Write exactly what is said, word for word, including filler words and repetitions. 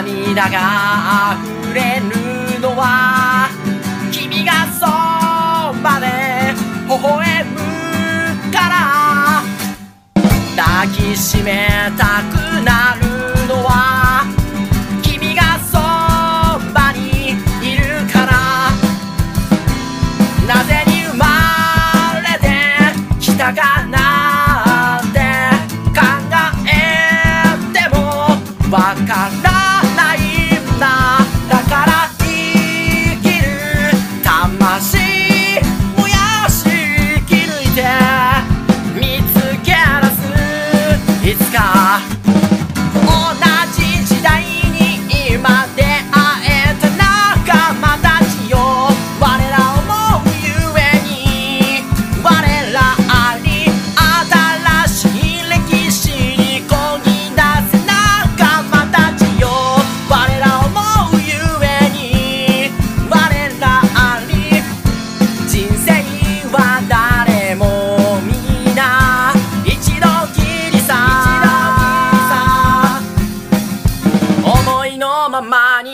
涙が溢れるのは君がそばで微笑むから抱きしめたくなるのは君がそばにいるからなぜに生まれてきたかなって考えてもわからないんだだから生きる魂燃やし生き抜いて見つけ出すいつか同じ時代に今出会えた仲間たちよ我ら思うゆえに我らあり新しい歴史にこぎ出せ仲間たちよ我ら思うゆえに我らあり人生は誰もみな一度きりさ思いのままに